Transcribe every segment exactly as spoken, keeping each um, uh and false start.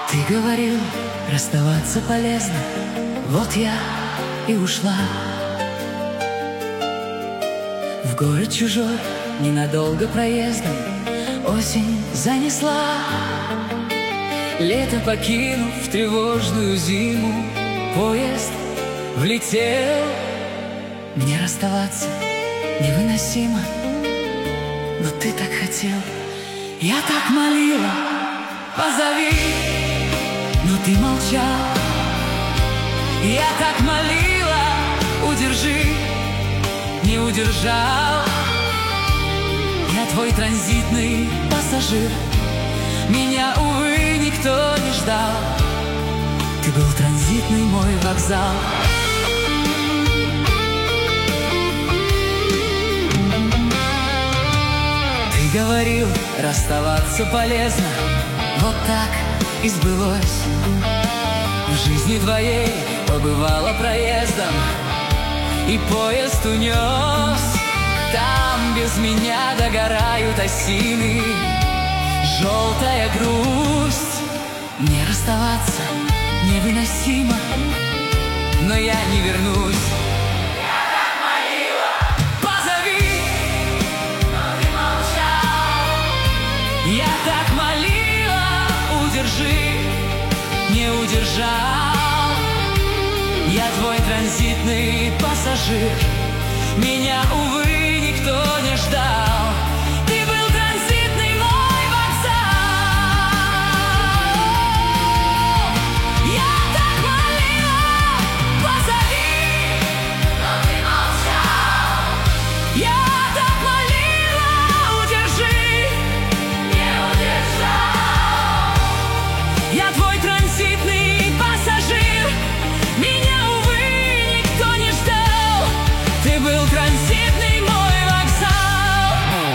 Ты говорил, расставаться полезно, вот я и ушла в город чужой, ненадолго проездом. Осень занесла, лето покинув тревожную зиму, поезд влетел. Мне расставаться невыносимо, но ты так хотел, я так молила, позови, но ты молчал. Я так молила, удержи, не удержал. Я твой транзитный пассажир, меня, увы, никто не ждал. Ты был транзитный мой вокзал. Ты говорил, расставаться полезно, вот так и сбылось. В жизни твоей побывала проездом, и поезд унес. Там без меня догорают осины, желтая грусть. Мне расставаться невыносимо, но я не вернусь. Я так молила, позови, но ты молчал. Я так молила, удержи, не удержал. Я твой транзитный пассажир, меня, увы, никто не ждал. Ты был транзитный мой вокзал. Я так молила, позови, но ты молчал. я так молила, удержи, Не удержал. я твой транзитный пассажир, меня, увы, никто не ждал. Ты был транзитный мой вокзал.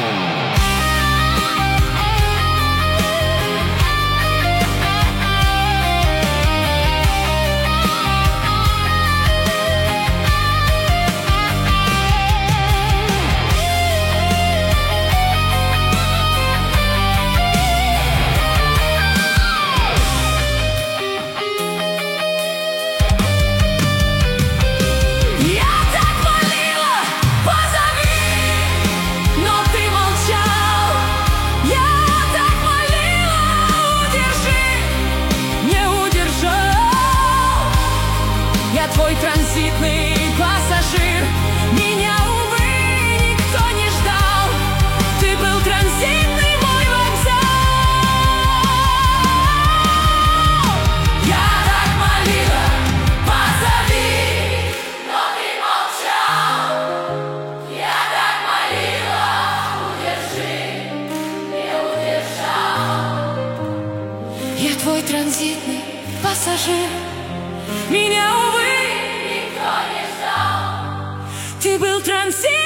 Я так молила, позови, но ты молчал. Я так молила, удержи, не удержал. Я твой транзитный пассажир, меня, увы, никто не ждал. Ты был транзитный мой вокзал. Я так молила, позови, Но ты молчал. Я так молила, удержи, не удержал. я твой транзитный пассажир, меня, увы, Никто не ждал. ты был транзитный.